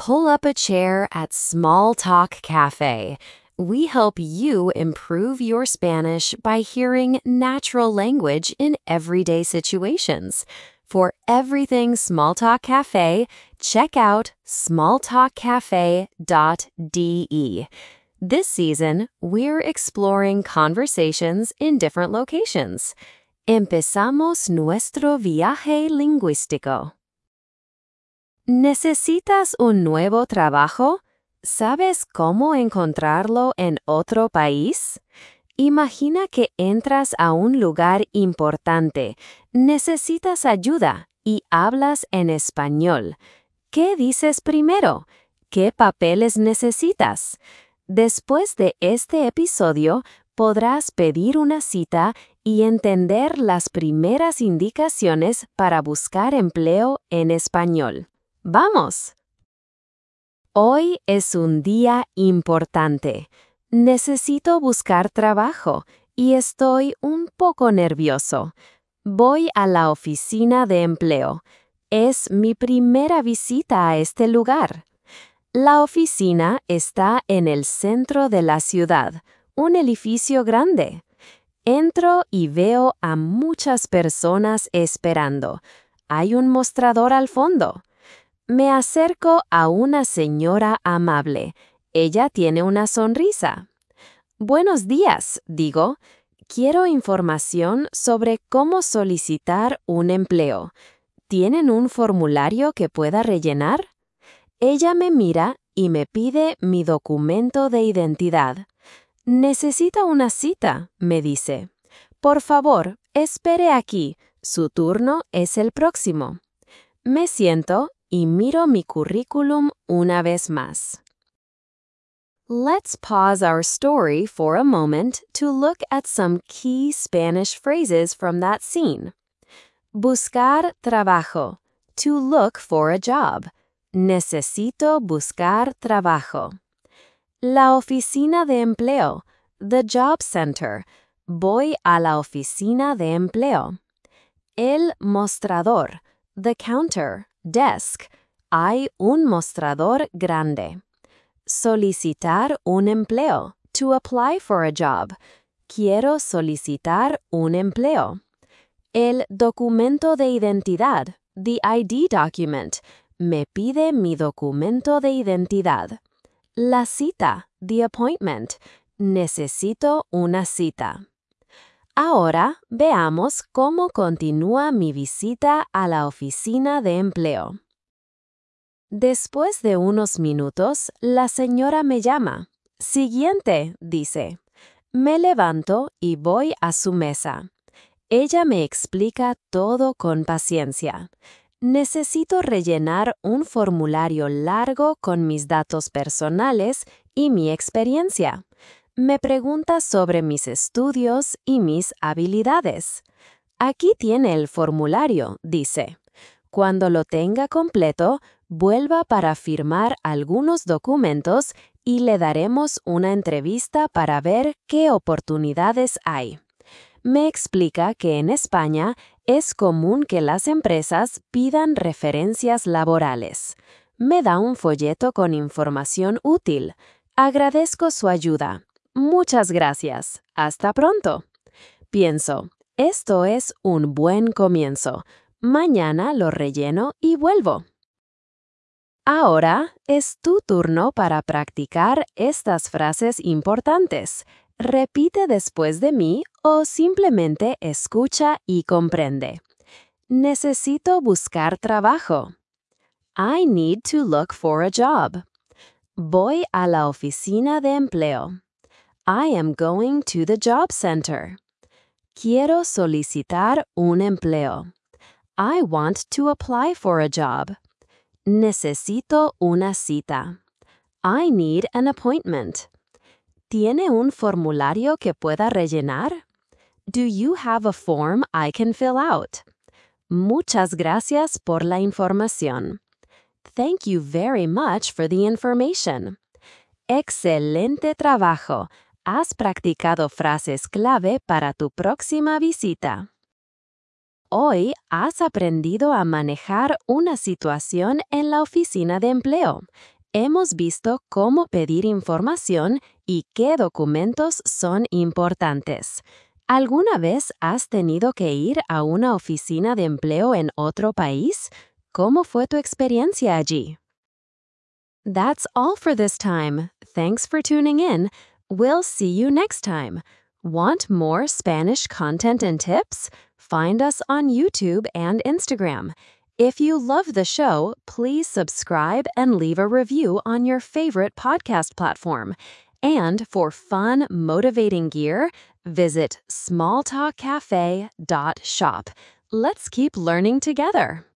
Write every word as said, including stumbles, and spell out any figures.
pull up a chair at Small Talk Cafe. We help you improve your Spanish by hearing natural language in everyday situations. For everything Small Talk Cafe, check out small talk cafe dot d e. This season, we're exploring conversations in different locations. Empezamos nuestro viaje lingüístico. ¿Necesitas un nuevo trabajo? ¿Sabes cómo encontrarlo en otro país? Imagina que entras a un lugar importante, necesitas ayuda y hablas en español. ¿Qué dices primero? ¿Qué papeles necesitas? Después de este episodio, podrás pedir una cita y entender las primeras indicaciones para buscar empleo en español. ¡Vamos! Hoy es un día importante. Necesito buscar trabajo y estoy un poco nervioso. Voy a la oficina de empleo. Es mi primera visita a este lugar. La oficina está en el centro de la ciudad, un edificio grande. Entro y veo a muchas personas esperando. Hay un mostrador al fondo. Me acerco a una señora amable. Ella tiene una sonrisa. Buenos días, digo. Quiero información sobre cómo solicitar un empleo. ¿Tienen un formulario que pueda rellenar? Ella me mira y me pide mi documento de identidad. Necesita una cita, me dice. Por favor, espere aquí. Su turno es el próximo. Me siento y miro mi currículum una vez más. Let's pause our story for a moment to look at some key Spanish phrases from that scene. Buscar trabajo. To look for a job. Necesito buscar trabajo. La oficina de empleo. The job center. Voy a la oficina de empleo. El mostrador. The counter. Desk. Hay un mostrador grande. Solicitar un empleo. To apply for a job. Quiero solicitar un empleo. El documento de identidad. The I D document. Me pide mi documento de identidad. La cita. The appointment. Necesito una cita. Ahora veamos cómo continúa mi visita a la oficina de empleo. Después de unos minutos, la señora me llama. Siguiente, dice. Me levanto y voy a su mesa. Ella me explica todo con paciencia. Necesito rellenar un formulario largo con mis datos personales y mi experiencia. Me pregunta sobre mis estudios y mis habilidades. Aquí tiene el formulario, dice. Cuando lo tenga completo, vuelva para firmar algunos documentos y le daremos una entrevista para ver qué oportunidades hay. Me explica que en España es común que las empresas pidan referencias laborales. Me da un folleto con información útil. Agradezco su ayuda. Muchas gracias. Hasta pronto. Pienso, esto es un buen comienzo. Mañana lo relleno y vuelvo. Ahora es tu turno para practicar estas frases importantes. Repite después de mí o simplemente escucha y comprende. Necesito buscar trabajo. I need to look for a job. Voy a la oficina de empleo. I am going to the job center. Quiero solicitar un empleo. I want to apply for a job. Necesito una cita. I need an appointment. ¿Tiene un formulario que pueda rellenar? Do you have a form I can fill out? Muchas gracias por la información. Thank you very much for the information. Excelente trabajo. Has practicado frases clave para tu próxima visita. hoy has aprendido a manejar una situación en la oficina de empleo. Hemos visto cómo pedir información y qué documentos son importantes. ¿Alguna vez has tenido que ir a una oficina de empleo en otro país? ¿Cómo fue tu experiencia allí? That's all for this time. Thanks for tuning in. We'll see you next time. Want more Spanish content and tips? Find us on YouTube and Instagram. If you love the show, please subscribe and leave a review on your favorite podcast platform. And for fun, motivating gear, visit small talk cafe dot shop. Let's keep learning together.